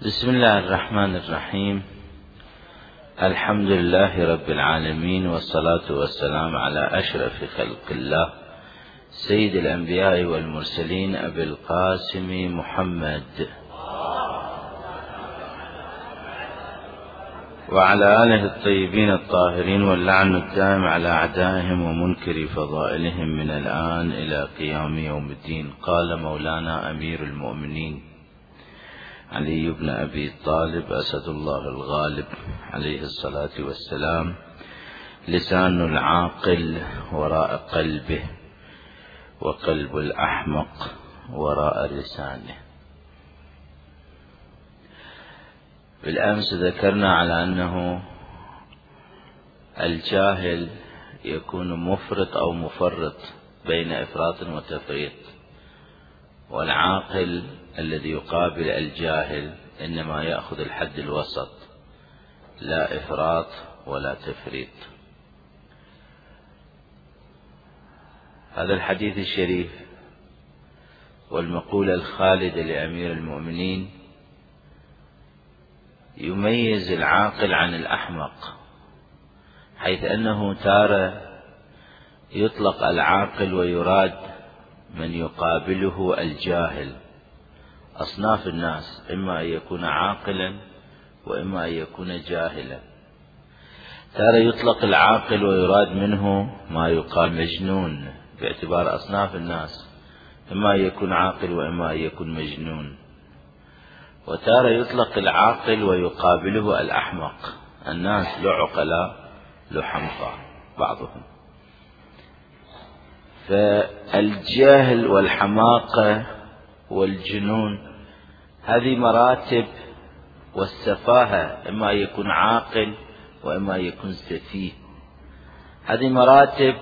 بسم الله الرحمن الرحيم. الحمد لله رب العالمين، والصلاة والسلام على أشرف خلق الله سيد الأنبياء والمرسلين أبي القاسم محمد وعلى آله الطيبين الطاهرين، واللعن الدائم على أعدائهم ومنكر فضائلهم من الآن إلى قيام يوم الدين. قال مولانا أمير المؤمنين علي بن أبي طالب أسد الله الغالب عليه الصلاة والسلام: لسان العاقل وراء قلبه، وقلب الأحمق وراء لسانه. بالأمس ذكرنا على أنه الجاهل يكون مفرط أو مفرط بين إفراط وتفريط، والعاقل الذي يقابل الجاهل إنما يأخذ الحد الوسط، لا إفراط ولا تفريط. هذا الحديث الشريف والمقولة الخالدة لأمير المؤمنين يميز العاقل عن الأحمق، حيث أنه تارة يطلق العاقل ويراد من يقابله الجاهل. أصناف الناس إما أن يكون عاقلا وإما أن يكون جاهلا. تارة يطلق العاقل ويراد منه ما يقال مجنون، باعتبار أصناف الناس إما أن يكون عاقل وإما أن يكون مجنون. وتارة يطلق العاقل ويقابله الأحمق. الناس له عقلاء له حمقى بعضهم. فالجهل والحماقة والجنون هذه مراتب، والسفاهة إما أن يكون عاقل وإما أن يكون سفيه. هذه مراتب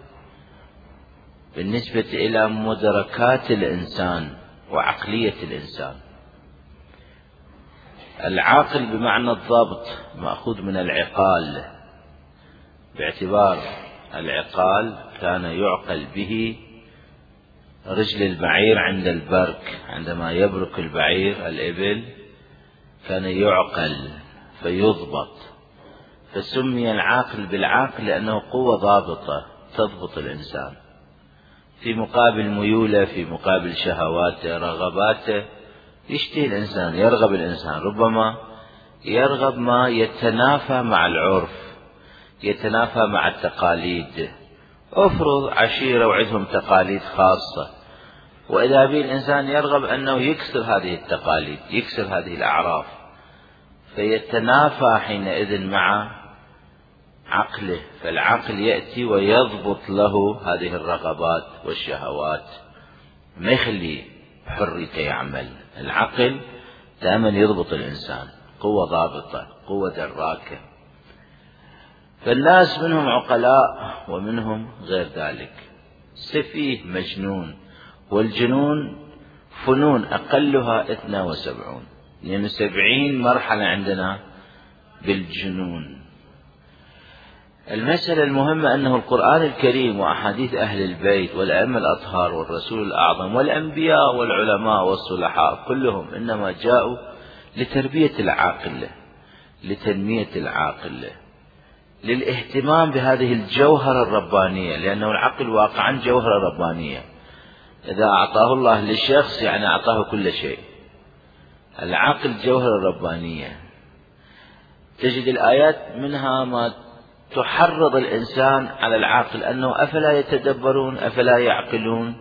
بالنسبة إلى مدركات الإنسان وعقلية الإنسان. العاقل بمعنى الضبط مأخوذ من العقال، باعتبار العقال كان يعقل به رجل البعير عند البرك، عندما يبرك البعير الإبل كان يعقل فيضبط، فسمي العاقل بالعاقل لأنه قوة ضابطة تضبط الإنسان في مقابل ميوله، في مقابل شهواته، رغباته. يشتهي الإنسان، يرغب الإنسان، ربما يرغب ما يتنافى مع العرف، يتنافى مع التقاليد. افرض عشيرة وعندهم تقاليد خاصة، وإذا به الإنسان يرغب أنه يكسر هذه التقاليد، يكسر هذه الأعراف، فيتنافى حينئذ مع عقله. فالعقل يأتي ويضبط له هذه الرغبات والشهوات، ما يخلي حريته يعمل. العقل دائما يضبط الإنسان، قوة ضابطة، قوة دراكة. فالناس منهم عقلاء ومنهم غير ذلك، سفيه مجنون. والجنون فنون أقلها 72، يعني 70 مرحلة عندنا بالجنون. المسألة المهمة أنه القرآن الكريم وأحاديث أهل البيت والأئمة الأطهار والرسول الأعظم والأنبياء والعلماء والصلحاء كلهم إنما جاءوا لتربية العاقل، لتنمية العاقل، للاهتمام بهذه الجوهرة الربانية، لأنه العقل واقعا جوهرة ربانية. إذا أعطاه الله للشخص يعني أعطاه كل شيء. العقل جوهرة ربانية. تجد الآيات منها ما تحرض الإنسان على العقل، أنه أفلا يتدبرون، أفلا يعقلون،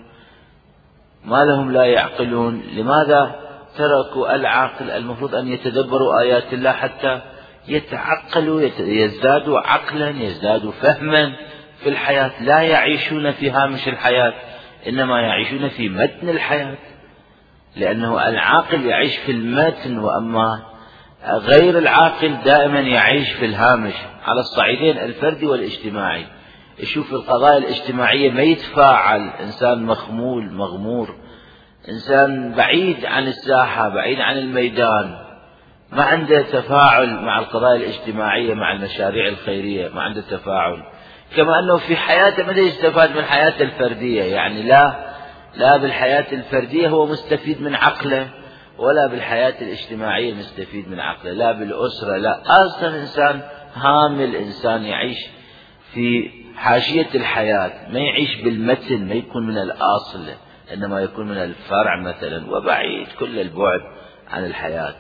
ما لهم لا يعقلون؟ لماذا تركوا العقل؟ المفروض أن يتدبروا آيات الله حتى يتعقلوا، يزدادوا عقلا، يزدادوا فهما في الحياة. لا يعيشون في هامش الحياة، إنما يعيشون في متن الحياة، لأنه العاقل يعيش في المتن، وأما غير العاقل دائما يعيش في الهامش على الصعيدين الفردي والاجتماعي. يشوف القضايا الاجتماعية ما يتفاعل، إنسان مخمول مغمور، إنسان بعيد عن الساحة، بعيد عن الميدان، ما عنده تفاعل مع القضايا الاجتماعية، مع المشاريع الخيرية، ما عنده تفاعل. كما أنه في حياته ما يستفاد من حياته الفردية، يعني لا بالحياة الفردية هو مستفيد من عقله، ولا بالحياة الاجتماعية نستفيد من عقله، لا بالأسرة، لا. أصلا إنسان هامل، إنسان يعيش في حاشية الحياة، ما يعيش بالمتن، ما يكون من الأصل، إنما يكون من الفرع مثلا، وبعيد كل البعد عن الحياة.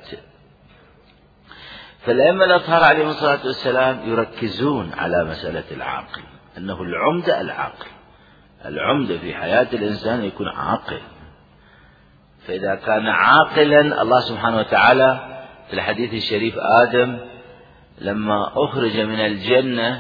فالأئمة الأطهار عليهم الصلاة والسلام يركزون على مسألة العاقل، أنه العمدة العقل، العمدة في حياة الإنسان يكون عاقل. فإذا كان عاقلا، الله سبحانه وتعالى في الحديث الشريف آدم لما أخرج من الجنة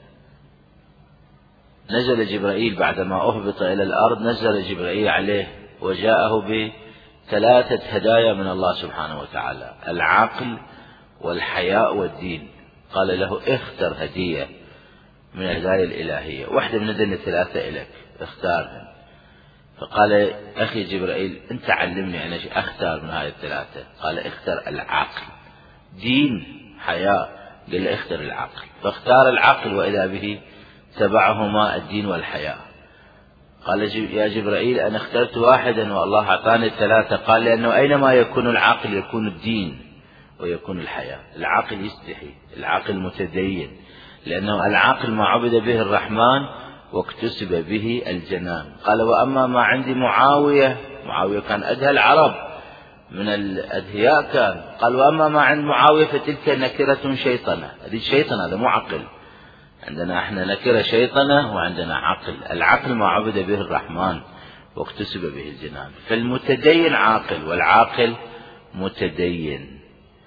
نزل جبرائيل، بعدما أهبط إلى الأرض نزل جبرائيل عليه وجاءه بثلاثة هدايا من الله سبحانه وتعالى: العقل والحياء والدين. قال له: اختر هدية من الهدايا الإلهية، واحدة من هذين الثلاثة إليك، اختارها. فقال: أخي جبرائيل، أنت علمني أنا أختار من هذه الثلاثة. قال: اختر العقل. دين، حياء. قال له: اختر العقل. فاختار العقل، وإذا به تبعهما الدين والحياء. قال: يا جبرائيل، أنا اخترت واحدا والله أعطاني الثلاثة. قال: لأنه أينما يكون العقل يكون الدين ويكون الحياة. العقل يستحي، العقل متدين، لأنه العقل ما عبد به الرحمن واكتسب به الجنان. قال: وأما ما عندي معاوية كان أدهى العرب من الأدهياء كان. قال: وأما ما عند معاوية فتلك نكرة شيطنة. هذه شيطنة، هذا مو عقل. عندنا احنا نكرة شيطنة، وعندنا عقل. العقل ما عبد به الرحمن واكتسب به الجنان. فالمتدين عاقل، والعاقل متدين.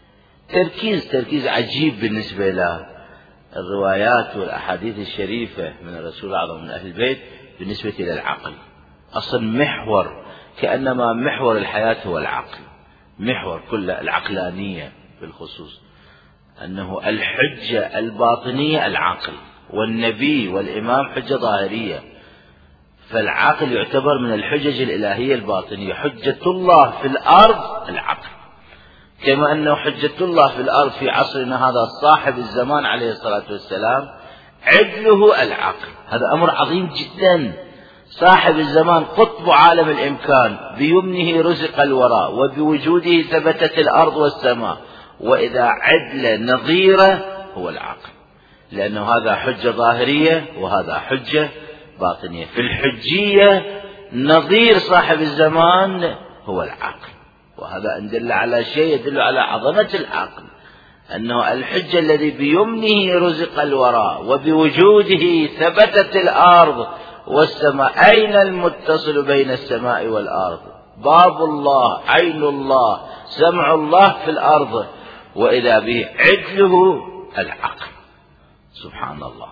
تركيز عجيب بالنسبة له الروايات والأحاديث الشريفة من الرسول الأعظم من أهل البيت بالنسبة إلى العقل. أصلا محور، كأنما محور الحياة هو العقل، محور كل العقلانية بالخصوص، أنه الحجة الباطنية العقل، والنبي والإمام حجة ظاهرية. فالعقل يعتبر من الحجج الإلهية الباطنية. حجة الله في الأرض العقل، كما أنه حجة الله في الأرض في عصرنا هذا صاحب الزمان عليه الصلاة والسلام عدله العقل. هذا أمر عظيم جدا. صاحب الزمان قطب عالم الإمكان، بيمنه رزق الوراء، وبوجوده ثبتت الأرض والسماء، وإذا عدل نظيره هو العقل، لأنه هذا حجة ظاهرية وهذا حجة باطنية. في الحجية نظير صاحب الزمان هو العقل، وهذا إن دل على شيء يدل على عظمة العقل، أنه الحجة الذي بيمنه رزق الوراء وبوجوده ثبتت الأرض والسماء. أين المتصل بين السماء والأرض؟ باب الله، عين الله، سمع الله في الأرض، وإذا به عدله العقل. سبحان الله.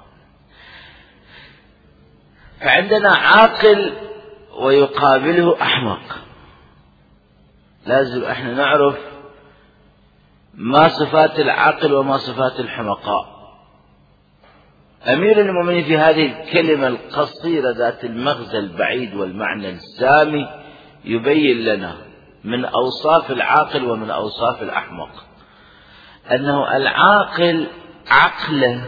فعندنا عاقل ويقابله أحمق. لازم احنا نعرف ما صفات العقل وما صفات الحمقاء. أمير المؤمنين في هذه الكلمة القصيرة ذات المغزى البعيد والمعنى السامي يبين لنا من أوصاف العاقل ومن أوصاف الأحمق، أنه العاقل عقله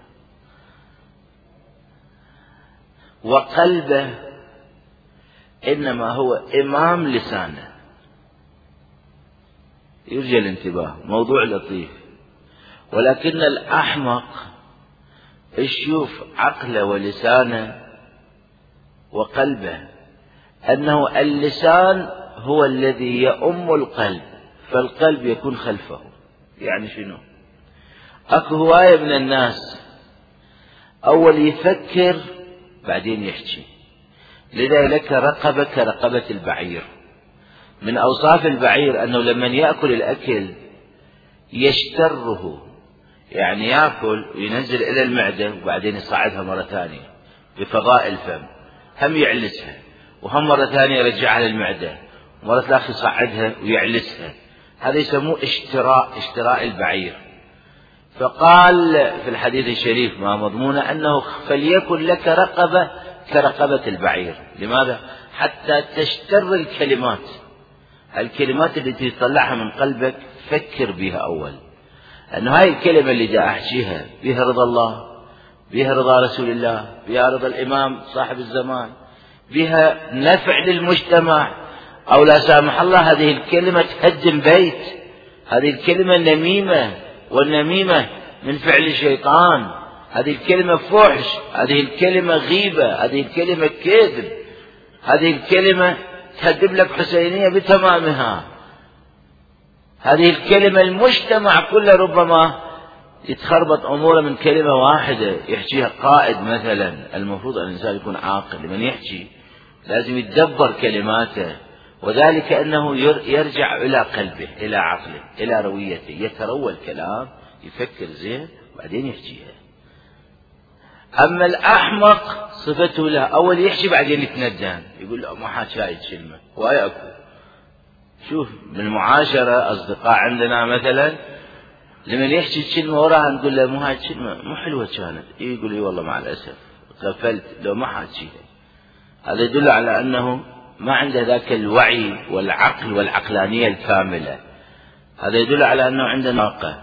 وقلبه إنما هو إمام لسانه. يرجى الانتباه، موضوع لطيف. ولكن الأحمق يشوف عقله ولسانه وقلبه أنه اللسان هو الذي يؤم القلب، فالقلب يكون خلفه. يعني شنو؟ أكو هواية من الناس أول يفكر بعدين يحكي، لذا لك رقبة كرقبة البعير. من أوصاف البعير أنه لما يأكل الأكل يشتره، يعني يأكل وينزل إلى المعدة وبعدين يصعدها مرة ثانية بفضاء الفم، هم يعلسها وهم مرة ثانية يرجعها للمعدة، ومرة ثالثة يصعدها ويعلسها. هذا يسموه اشتراء البعير. فقال في الحديث الشريف ما مضمونه أنه فليكن لك رقبة كرقبة البعير. لماذا؟ حتى تشتر الكلمات التي تطلعها من قلبك فكر بها أول، أنه هاي الكلمة اللي جاء أحكيها بها رضا الله، بها رضا رسول الله، بها رضا الإمام صاحب الزمان، بها نفع للمجتمع، أو لا سامح الله هذه الكلمة تهدم بيت، هذه الكلمة نميمة، والنميمة من فعل الشيطان، هذه الكلمة فحش، هذه الكلمة غيبة، هذه الكلمة كذب، هذه الكلمة تهدم لك حسينية بتمامها، هذه الكلمة المجتمع كله ربما يتخربط أموره من كلمة واحدة يحكيها قائد مثلا. المفروض أن الإنسان يكون عاقل، لمن يحكي لازم يتدبر كلماته، وذلك أنه يرجع إلى قلبه، إلى عقله، إلى رويته، يتروى الكلام، يفكر زين بعدين يحكيها. أما الأحمق صفته له أول يحكي بعدين يتندم، يقول لا ما حكى هاي الكلمة، وهي أكو. شوف بالمعاشرة أصدقاء عندنا مثلا لمن يحكي الكلمة وراها نقول له مو هاي الكلمة مو حلوة كانت، يقول لي والله مع الأسف غفلت لو ما حكيها. هذا يدل على أنه ما عنده ذاك الوعي والعقل والعقلانية الكاملة. هذا يدل على أنه عنده ناقة،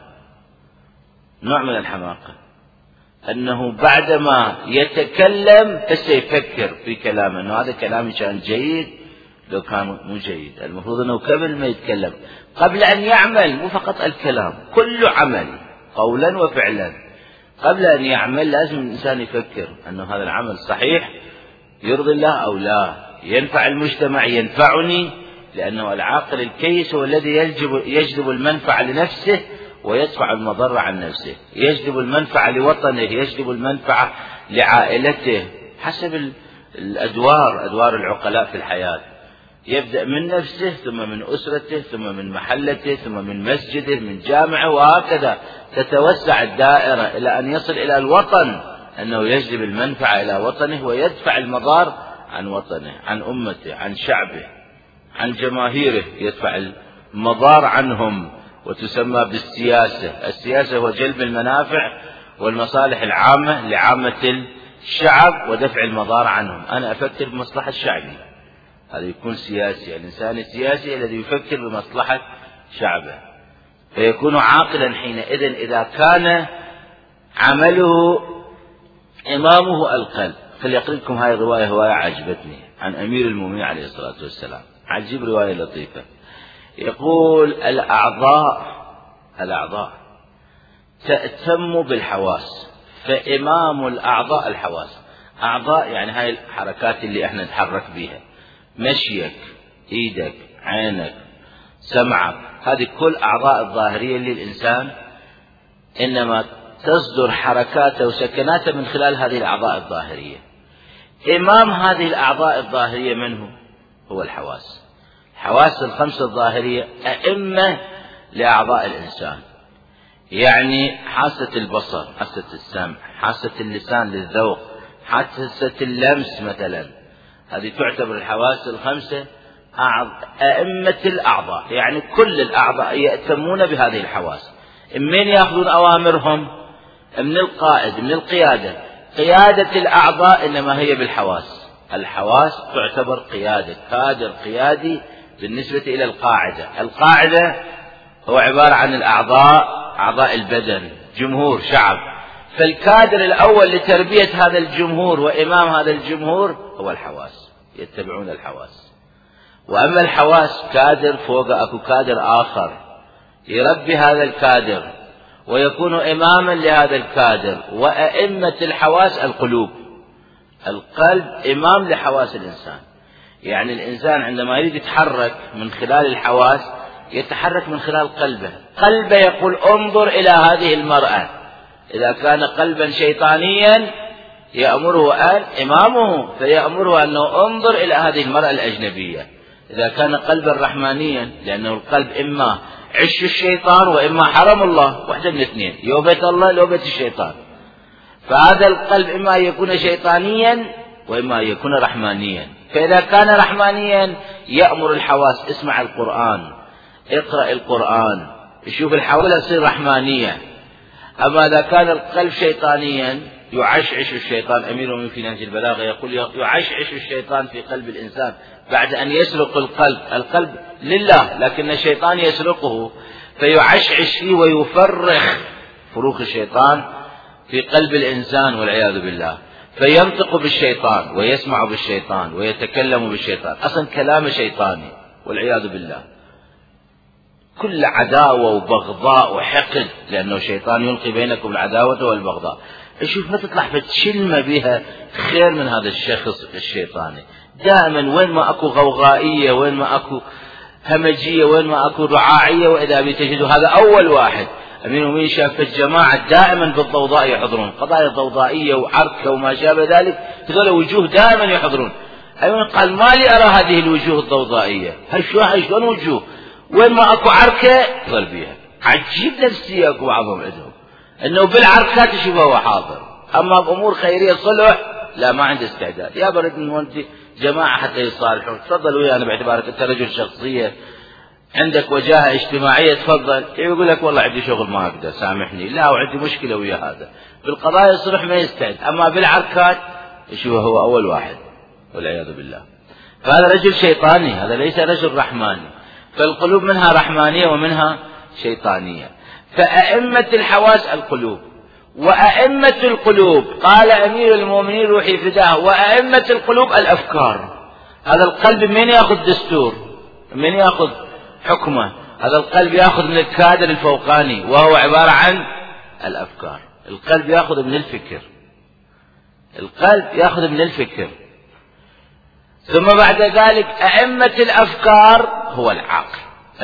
نوع من الحماقة، أنه بعدما يتكلم بس يفكر في كلامه أنه هذا كلامي كان جيد لو كان مو جيد. المفروض أنه قبل ما يتكلم، قبل أن يعمل، مو فقط الكلام، كل عمل قولا وفعلا، قبل أن يعمل لازم الإنسان يفكر أنه هذا العمل صحيح يرضي الله أو لا، ينفع المجتمع، ينفعني، لأنه العاقل الكيس هو الذي يجلب المنفعة لنفسه ويدفع المضرة عن نفسه، يجلب المنفعة لوطنه، يجلب المنفعة لعائلته، حسب أدوار العقلاء في الحياة. يبدأ من نفسه، ثم من أسرته، ثم من محلته، ثم من مسجده، من جامعه، وهكذا تتوسع الدائرة إلى أن يصل إلى الوطن، أنه يجلب المنفعة إلى وطنه ويدفع المضار عن وطنه، عن أمته، عن شعبه، عن جماهيره، يدفع المضار عنهم، وتسمى بالسياسة. السياسة هو جلب المنافع والمصالح العامة لعامة الشعب ودفع المضار عنهم. أنا أفكر بمصلحة شعبي، هذا يكون سياسي، الإنسان السياسي الذي يفكر بمصلحة شعبه، فيكون عاقلا حينئذ إذا كان عمله إمامه القلب. خلي أقرأ لكم هذه الرواية، رواية عجبتني عن أمير المؤمنين عليه الصلاة والسلام، عجيب، رواية لطيفة. يقول الأعضاء تأتم بالحواس، فإمام الأعضاء الحواس. أعضاء يعني هاي الحركات اللي احنا نتحرك بيها، مشيك، ايدك، عينك، سمعك، هذه كل أعضاء الظاهرية للإنسان، إنما تصدر حركاته وسكناته من خلال هذه الأعضاء الظاهرية. إمام هذه الأعضاء الظاهرية من هو الحواس. الحواس الخمسة الظاهرية أئمة لأعضاء الإنسان، يعني حاسة البصر، حاسة السمع، حاسة اللسان للذوق، حاسة اللمس مثلا، هذه تعتبر الحواس الخمسة أئمة الأعضاء، يعني كل الأعضاء يأتمون بهذه الحواس. من يأخذون أوامرهم؟ من القائد، من القيادة. قيادة الأعضاء إنما هي بالحواس. الحواس تعتبر قيادة، كادر قيادي بالنسبة إلى القاعدة. القاعدة هو عبارة عن الأعضاء، أعضاء البدن، جمهور، شعب. فالكادر الأول لتربية هذا الجمهور وإمام هذا الجمهور هو الحواس، يتبعون الحواس. وأما الحواس كادر فوق أكو كادر آخر يربي هذا الكادر ويكون إماما لهذا الكادر. وأئمة الحواس القلوب، القلب إمام لحواس الإنسان. يعني الإنسان عندما يريد يتحرك من خلال الحواس يتحرك من خلال قلبه. قلبه يقول انظر إلى هذه المرأة، إذا كان قلبا شيطانيا يأمره إمامه فيأمره أنه انظر إلى هذه المرأة الأجنبية. إذا كان قلبا رحمانيا، لأنه القلب إما عش الشيطان وإما حرم الله، واحدة من الاثنين، يو بيت الله لو بيت الشيطان. فهذا القلب إما يكون شيطانيا وإما يكون رحمانيا. فإذا كان رحمانيا يأمر الحواس، اسمع القرآن، اقرأ القرآن، يشوف الحواس تصير رحمانية. أما إذا كان القلب شيطانيا يعشعش الشيطان. أمير المؤمنين في نهج البلاغة يقول يعشعش الشيطان في قلب الإنسان بعد أن يسرق القلب لله، لكن الشيطان يسرقه فيعشعش فيه ويفرخ فروخ الشيطان في قلب الإنسان والعياذ بالله، فينطق بالشيطان ويسمع بالشيطان ويتكلم بالشيطان، أصلا كلام شيطاني. والعياذ بالله، كل عداوة وبغضاء وحقد، لأنه شيطان يلقي بينكم العداوة والبغضاء. شوف ما تطلع فتشلمة بها خير من هذا الشخص الشيطاني. دائما وين ما أكو غوغائية، وين ما أكو همجية، وين ما أكو رعاعية، وإذا بتجدوا هذا أول واحد. أمير المؤمنين شاف الجماعة دائما بالضوضاء يحضرون، قضايا ضوضائية وعركة وما شابه ذلك، هذول وجوه دائما يحضرون. أيضا قال ما لي أرى هذه الوجوه الضوضائية، شلون وجوه وين ما أكو عركة يظل بيها. عجيب نفسية أكو بعضهم عندهم أنه بالعركات يشوفه حاضر، أما بأمور خيرية صلح لا، ما عنده استعداد. يا برد من وانت جماعة حتى يصالحون، تفضل ويانا باعتبارك أنت رجل شخصية عندك وجاهة اجتماعية، تفضل. يقول لك والله عندي شغل ما أقدر سامحني، لا وعندي مشكلة ويا هذا. بالقضايا الصلح ما يستعد، أما بالعركات يشوفه هو أول واحد والعياذ بالله. فهذا رجل شيطاني، هذا ليس رجل رحماني. فالقلوب منها رحمانية ومنها شيطانية. فأئمة الحواس القلوب، وأئمة القلوب قال أمير المؤمنين روحي فداه، وأئمة القلوب الأفكار. هذا القلب من يأخذ دستور، من يأخذ حكمه؟ هذا القلب يأخذ من الكادر الفوقاني، وهو عبارة عن الأفكار. القلب يأخذ من الفكر، القلب يأخذ من الفكر. ثم بعد ذلك أئمة الأفكار هو العقل،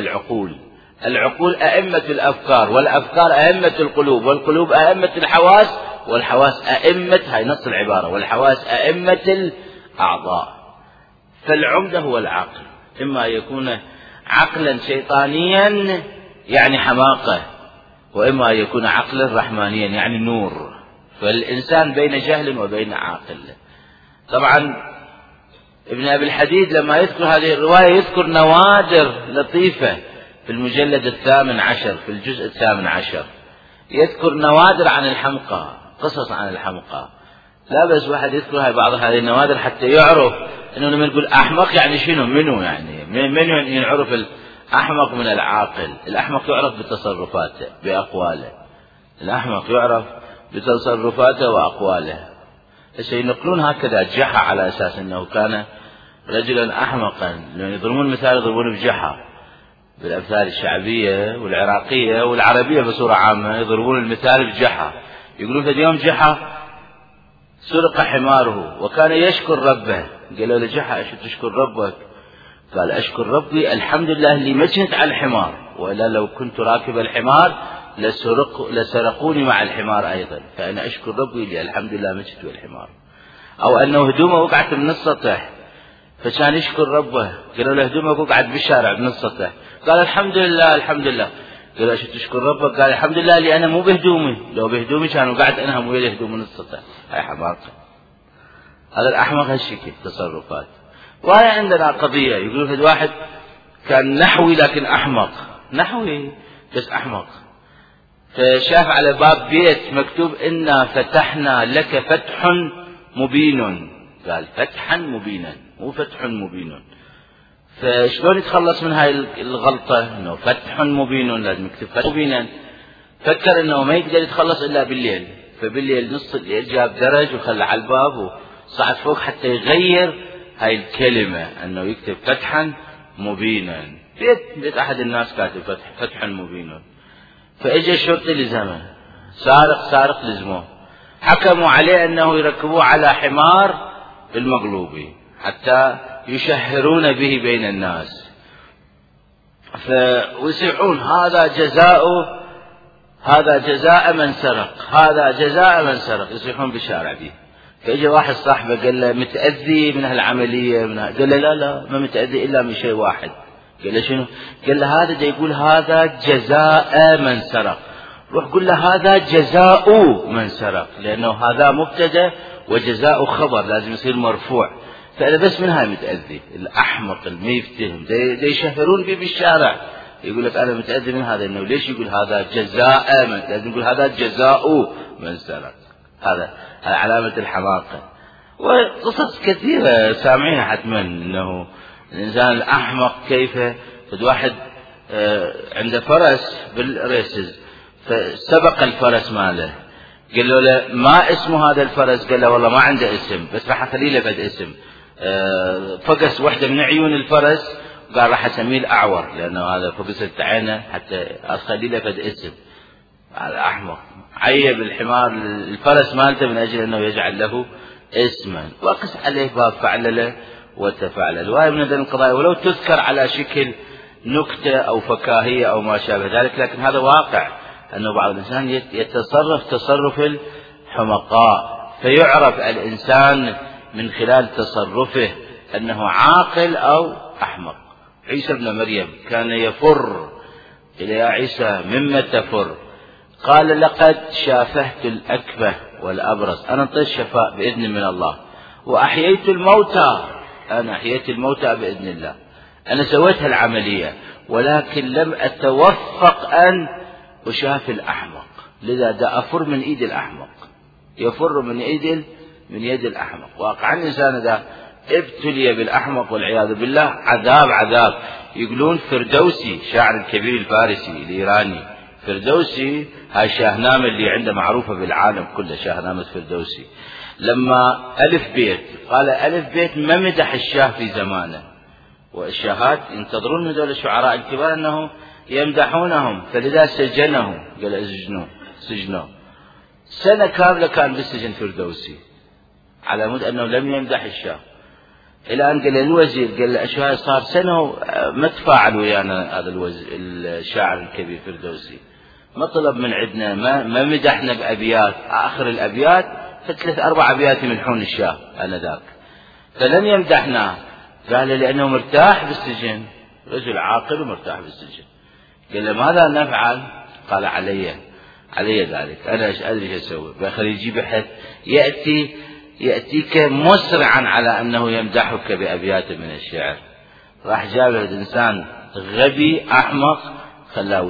العقول أئمة الأفكار، والأفكار أئمة القلوب، والقلوب أئمة الحواس، والحواس أئمة، هاي نص العبارة، والحواس أئمة الأعضاء. فالعمدة هو العقل، إما يكون عقلا شيطانيا يعني حماقة، وإما يكون عقلا رحمانيا يعني نور. فالإنسان بين جهل وبين عاقل. طبعا ابن أبي الحديد لما يذكر هذه الرواية يذكر نوادر لطيفة في المجلد 18 في الجزء 18، يذكر نوادر عن الحمقى، قصص عن الحمقى. لا بس واحد يذكر هاي بعض هذه النوادر حتى يعرف انه لما نقول احمق يعني شنو، منو يعني، منو يعرف الاحمق من العاقل. الاحمق يعرف بتصرفاته باقواله، الاحمق يعرف بتصرفاته واقواله. ينقلون هكذا جحا على اساس انه كان رجلا احمقا، لان يضربون مثال يضربون بجحا بالامثال الشعبيه والعراقيه والعربيه بصوره عامه، يضربون المثال بجحا. يقولون في يوم جحا سرق حماره وكان يشكر ربه، قالوا له جحا ايش تشكر ربك؟ قال اشكر ربي الحمد لله اللي ما كنت على الحمار، والا لو كنت راكب الحمار لسرقوني مع الحمار ايضا، فانا اشكر ربي اللي الحمد لله ما كنت بالحمار. او انه هدومه وقعت من السطح فكان يشكر ربه، قالوا له هدومك وقعت بالشارع من السطح، قال الحمد لله الحمد لله. قال ايش تشكر ربك؟ قال الحمد لله اللي انا مو بهدومي، لو بهدومي كان وقعت انا هم ويا الهدوم من السطح. هاي حماقه، هذا الاحمق هالشكل تصرفات. وهي عندنا قضيه يقولون في واحد كان نحوي لكن احمق، نحوي بس احمق، فشاف على باب بيت مكتوب إنا فتحنا لك فتح مبين، قال فتحا مبينا مو فتح مبين. فشلون يتخلص من هاي الغلطة انه فتح مبين لازم يكتب فتح مبينا؟ فكر انه ما يقدر يتخلص الا بالليل، فبالليل نص الليل جاب درج وخلى على الباب وصعد فوق حتى يغير هاي الكلمة انه يكتب فتحا مبينا. بيت احد الناس كاتب فتح مبين. فاجى الشرطي لزمه، سارق لزموه، حكموا عليه انه يركبوه على حمار بالمقلوبي حتى يشهرون به بين الناس، ويصيحون هذا جزاء من سرق، هذا جزاء من سرق، يصيحون بالشارع به. فاجى واحد صاحبه قال له متأذي من هالعملية؟ قال له لا ما متأذي الا من شيء واحد. قال له شنو؟ قال له هذا يقول هذا جزاء من سرق، روح قل له هذا جزاء من سرق، لأنه هذا مبتدأ وجزاء خبر لازم يصير مرفوع. فأنا بس من هاي متأذي الأحمق اللي ما يفتهم دا يشهرون به بالشارع، يقول لك أنا متأذي من هذا، إنه ليش يقول هذا جزاء من، لازم يقول هذا جزاء من سرق. هذا علامة الحماقة. وقصص كثيرة سامعينها حتما، إنه الإنسان الأحمق كيف فد واحد عنده فرس بالريسز فسبق الفرس ماله، قال له ما اسم هذا الفرس؟ قال له والله ما عنده اسم بس راح أخلي له بد اسم. فقس واحدة من عيون الفرس قال راح أسميه الأعور لأنه هذا فقست عينه حتى أخلي له فد اسم. هذا أحمق، عيب الحمار الفرس مالته من أجل أنه يجعل له اسما، وقس عليه باب فعلل وتفعلل. وهي من هذه القضايا ولو تذكر على شكل نكتة أو فكاهية أو ما شابه ذلك، لكن هذا واقع أنه بعض الإنسان يتصرف تصرف الحمقاء، فيعرف الإنسان من خلال تصرفه أنه عاقل أو أحمق. عيسى ابن مريم كان يفر إلى يا عيسى مما تفر؟ قال لقد شافهت الأكبه والأبرص، أنا انطيت شفاء بإذن من الله، وأحييت الموتى، أنا أحييت الموتى بإذن الله، أنا سويت هالعملية، ولكن لم أتوفق أن أشافي الأحمق، لذا دا أفر من إيد الأحمق، يفر من يد الأحمق. واقع الإنسان دا ابتلي بالأحمق والعياذ بالله عذاب. يقولون فردوسي شاعر الكبير الفارسي الإيراني، فردوسي هاي شاهنامة اللي عنده معروفة بالعالم كله، شاهنامة فردوسي، لما ألف بيت قال ألف بيت ما مدح الشاه في زمانه، والشاهات ينتظرون هذول الشعراء الكبار أنه يمدحونهم، فلذا سجنهم، قال سجنوه سنة كاملة كان بالسجن فردوسي على مود أنه لم يمدح الشاه، إلى أن قال الوزير قال له صار سنة ما تفاعل ويانا هذا الشاعر الكبير فردوسي، ما طلب من عندنا، ما مدحنا بأبيات، آخر الأبيات ف3 4 أبيات يمدحون الشاه آنذاك، فلن يمدحنا. قال لأنه مرتاح بالسجن، رجل عاقل ومرتاح بالسجن. قال له ماذا نفعل؟ قال علي ذلك، أنا أدري ايش أسوي، بأخلي يجيب أحد يأتيك مسرعا على أنه يمدحك بأبيات من الشعر. راح جاب الإنسان غبي أحمق خلاه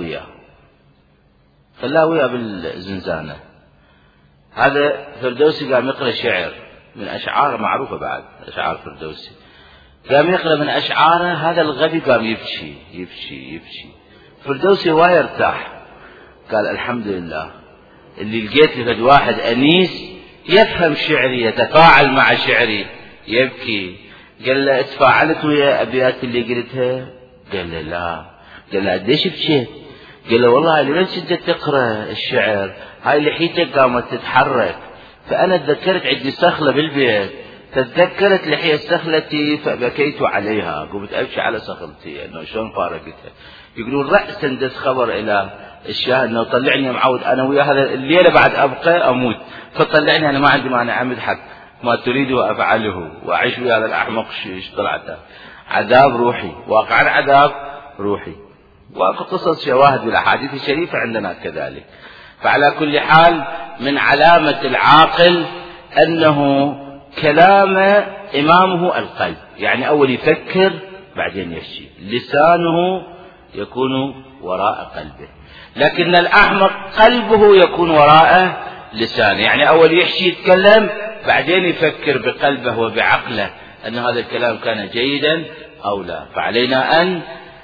وياه بالزنزانة. هذا فردوسي قام يقرأ شعر من أشعار معروفة، بعد أشعار فردوسي قام يقرأ من أشعاره، هذا الغبي قام يبكي. فردوسي هو يرتاح، قال الحمد لله اللي لقيت لي فد واحد أنيس يفهم شعري، يتفاعل مع شعري، يبكي. قال له اتفاعلت ويا أبيات اللي قلتها؟ قال له لا. قال له قديش بكيت؟ قال له والله لمن كنت تقرأ الشعر هاي لحيتك قامت تتحرك، فأنا تذكرت عندي سخلة بالبيت، تذكرت لحية سخلتي فبكيت عليها، قمت أبكي على سخلتي أنه شلون فارقتها. يقولون رأسا دس خبر إلى الشاه أنه طلعني معود أنا ويا هذا الليلة بعد أبقى أموت، فطلعني أنا ما عندي مانع أمدحك ما تريد وأفعله وأعيش ويا هذا الأحمق. ايش طلعته؟ عذاب روحي، واقعا عذاب روحي. وأكو قصص شواهد بالأحاديث الشريفة عندنا كذلك. فعلى كل حال من علامة العاقل أنه كلام إمامه القلب، يعني أول يفكر بعدين يحكي، لسانه يكون وراء قلبه، لكن الأحمق قلبه يكون وراء لسانه، يعني أول يحكي يتكلم بعدين يفكر بقلبه وبعقله أن هذا الكلام كان جيدا أو لا. فعلينا أن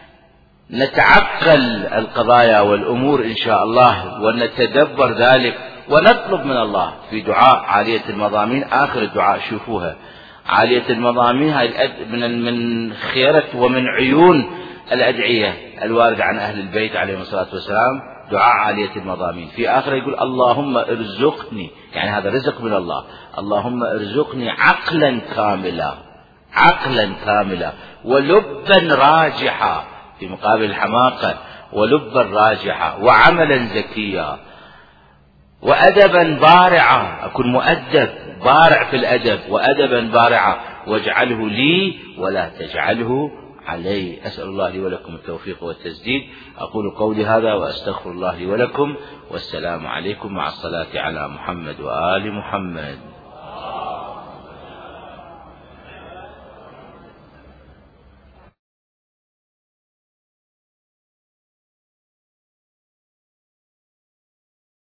نتعقل القضايا والأمور إن شاء الله ونتدبر ذلك، ونطلب من الله في دعاء عالية المضامين، آخر الدعاء شوفوها عالية المضامين هاي من خيرة ومن عيون الأدعية الواردة عن أهل البيت عليهم الصلاة والسلام. دعاء عالية المضامين في آخر يقول اللهم ارزقني، يعني هذا رزق من الله، اللهم ارزقني عقلا كاملا ولبا راجحا في مقابل الحماقة، ولبا راجحا وعملا زكيا وأدبا بارعا، أكون مؤدب بارع في الأدب، وأدبا بارعا واجعله لي ولا تجعله علي. أسأل الله لي ولكم التوفيق والتسديد. أقول قولي هذا وأستغفر الله لي ولكم، والسلام عليكم، مع الصلاة على محمد وآل محمد.